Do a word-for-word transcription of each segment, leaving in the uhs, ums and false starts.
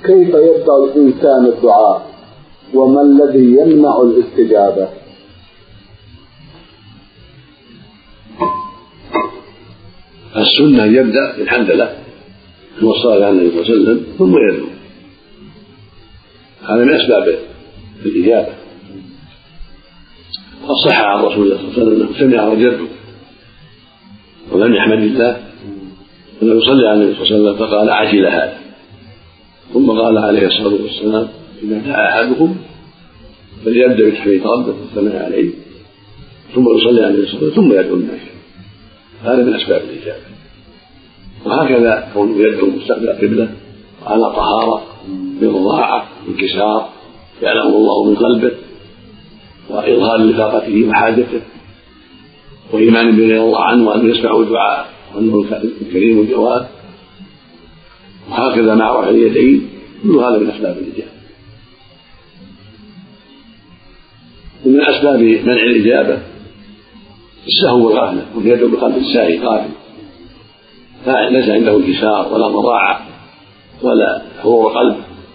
كيف يبدأ الإنسان الدعاء وما الذي يمنع الاستجابة؟ السنة يبدأ بالحمد لله والصلاة على النبي صلى الله عليه وسلم ثم يدعو، هذا من أسباب الإجابة. فصح عن رسول الله صلى الله عليه وسلم أنه سمع رجل ولم يحمد الله ولم يصلي على النبي صلى الله عليه وسلم فقال عجل هذا، ثم قال عليه الصلاة والسلام إذا دعا أحدكم فليبدأ بتحميد ربه والثناء عليه ثم يصلي على النبي صلى الله عليه وسلم ثم يدعو الناس، هذا من أسباب الإجابة. وهكذا كونه يدعو مستقبل القبلة وعلى طهارة بضاعة انكسار يعلمه الله من قلبه وإظهار لفاقته وحاجته وإيمان بما يرضى عنه وأنه يسمع الدعاء وأنه كريم الجواب، وهكذا مع رفع اليدين، كل هذا من أسباب الإجابة. ومن أسباب منع الإجابة السهو والغفلة، ويدعو بقلب الساهي غافل ليس عنده انكسار ولا مضاعة ولا حضور قلب.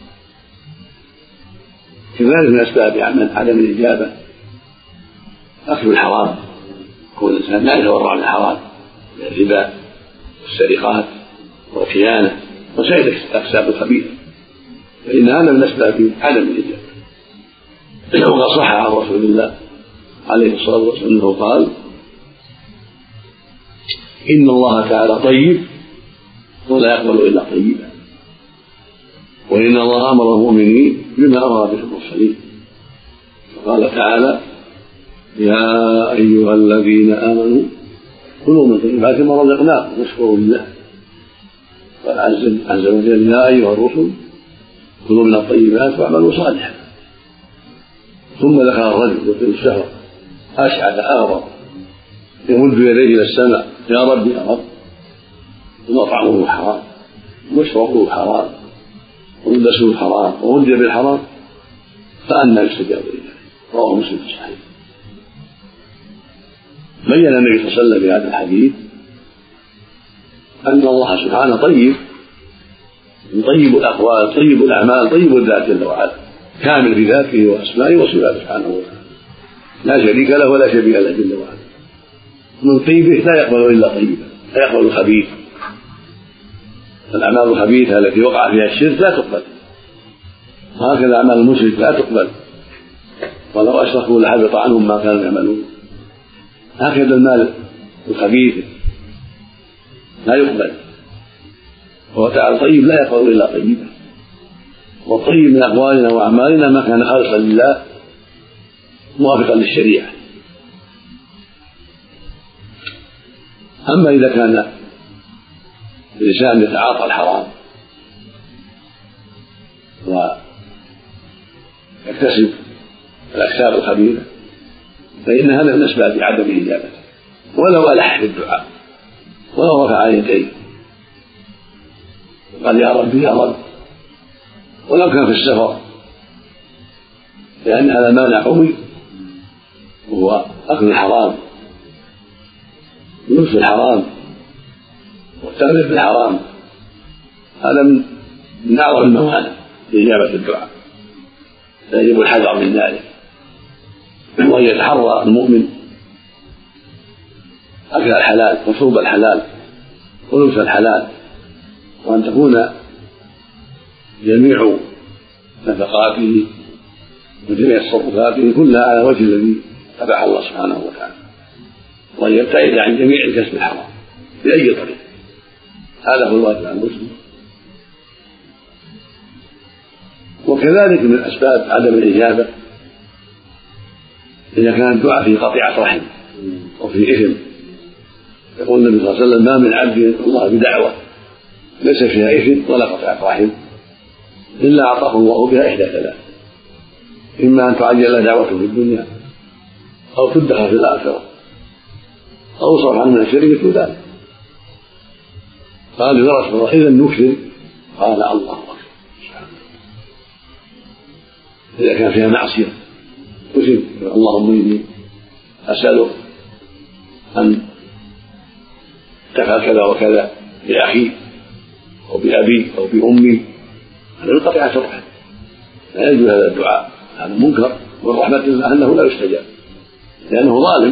كذلك من أسباب عدم الإجابة أكل الحرام، كون الإنسان لا يتورع عن الحرام، الربا والسرقات والخيانة وسائر الأكساب الخبيثة، فإن هذا من أسباب عدم الإجابة. وقد صح عن رسول الله عليه الصلاة والسلام أنه قال إن الله تعالى طيب ولا يقبل إلا طيبا، وإن الله أمر المؤمنين بما أمر به المرسلين، فقال تعالى يا أيها الذين آمنوا كلوا من طيبات ما رزقناكم واشكروا لله. قال عز وجل يا أيها الرسل كلوا من الطيبات واعملوا صالحا. ثم ذكر الرجل يطيل الشهر أشعث أغبر يمد يديه إلى السماء يا رب يا رب، ومطعمه حرام ومشربه حرام وملبسه حرام وغذي بالحرام، فأنى يستجاب له. رواه مسلم في الصحيح. بين النبي صلى الله عليه وسلم في هذا الحديث أن الله سبحانه طيب، طيب الأقوال طيب الأعمال طيب الذات جل وعلا، كامل في ذاته وأسمائه وصفاته سبحانه وتعالى، لا شريك له ولا شبيه له جل وعلا. من طيبه لا يقبل إلا طيبا، لا يقبل الخبيث. الأعمال الخبيثة التي وقع فيها الشرك لا تقبل، وهكذا أعمال المشرك لا تقبل، ولو أشركوا لحبط عنهم ما كانوا يعملون. هكذا المال الخبيث لا يقبل، وهو تعالى طيب لا يقبل إلا طيبا. والطيب من أقوالنا وأعمالنا ما كان خالصا لله موافقا للشريعة. أما إذا كان الإنسان يتعاطى الحرام ويكتسب الأكساب الخبيثة فإن هذا من أسباب عدم إجابته، ولو ألح في الدعاء ولو رفع يديه قال يا رب يا رب ولو كان في السفر، لأن هذا مانع قوي وهو أكل الحرام ولبس الحرام والتغليب بالحرام، هذا من أعظم الموانع لإجابة الدعاء، فيجب الحذر من ذلك، وأن يتحرى المؤمن أكل الحلال وشرب الحلال ولبس الحلال، وأن تكون جميع نفقاته وجميع تصرفاته كلها على وجه الذي أباح الله سبحانه وتعالى، وأن يبتعد عن جميع الكسب الحرام بأي طريق. هذا هو الواجب على المسلم. وكذلك من أسباب عدم الإجابة إذا كان الدعاء في قطيعة رحم وفي إثم. يقول النبي صلى الله عليه وسلم ما من عبد يدعو الله بدعوة ليس فيها إثم ولا قطيعة رحم إلا أعطاه الله بها إحدى ثلاث: إما أن تعجل له دعوته في الدنيا أو تدخر في الآخرة أو صرف عنه من الشرك مثل ذلك. قال يا رسول الله إذا نكثر؟ قال الله أكبر. إذا كان فيها معصية أثم اللهم إني أسألك أن تفعل كذا وكذا بأخي أو بأبي أو بأمي هذا من قطيعة الرحم، لا يجوز هذا الدعاء، هذا منكر من رحمة الله أنه لا يستجاب لأنه ظالم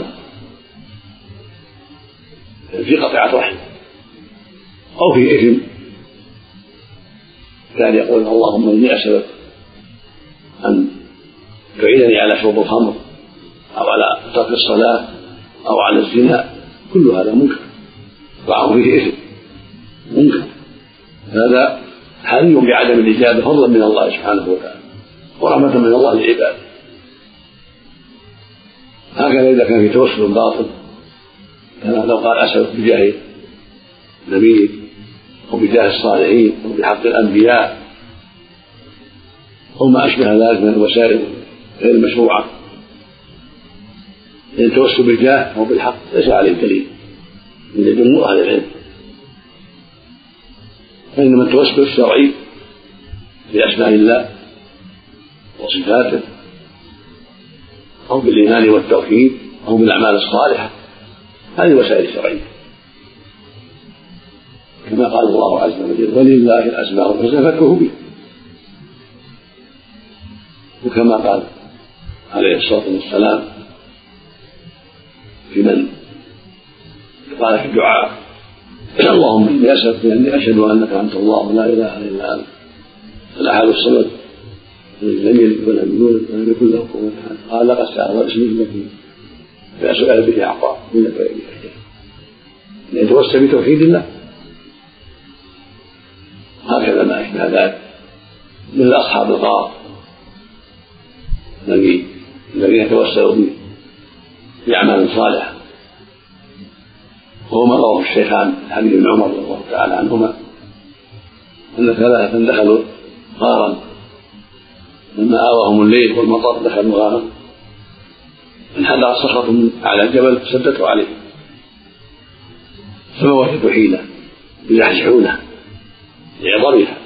في قطيعة رحم أو في إثم، كان يقول اللهم إني أسألك أن تعينني على شرب الخمر أو على ترك الصلاة أو على الزنا، كل هذا منكر وعه فيه إثم منكر، هذا حري بعدم الإجابة فضلا من الله سبحانه وتعالى ورحمة من الله لعباده. هكذا إذا كان في توسل باطل، كما لو قال أسألك بجاه نبيك أو بجاه الصالحين أو بحق الأنبياء أو ما أشبه ذلك من الوسائل غير المشروعة، لأن التوسل بالجاه أو بالحق ليس عليه دليل من جمهور أهل العلم، فإنما التوسل الشرعي بأسماء الله وصفاته أو بالإيمان والتوحيد أو بالأعمال الصالحة، هذه وسائل شرعية، كما قال الله عز وجل ولله الأسماء الحسنى فادعوه بها، وكما قال عليه الصلاة والسلام في من قال في الدعاء اللهم إني أسألك أني أشهد أنك أنت الله لا إله إلا أنت الأحد الصمد لم يلد ولم يولد ولم يكن له كفوا أحد، قال لقد سأل اسمه الذي فأسأل به أعطاه إنك إليه لأن توسل بتوحيد الله. هكذا ما أشبه ذلك من أصحاب الغار الذين يتوسلوا به بأعمال صالحة، وهو ما رواه الشيخان حديث ابن عمر رضي الله تعالى عنهما أن ثلاثة دخلوا غارا لما آواهم الليل والمطر دخلوا غارا انحدرت صخرة من على الجبل فسدته عليه فما وجدوا حيلة يزحزحونها لعظمها،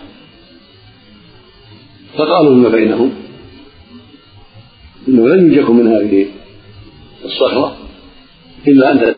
فقالوا فيما بينهم إنه لن ينجكم من هذه الصخرة إلا أن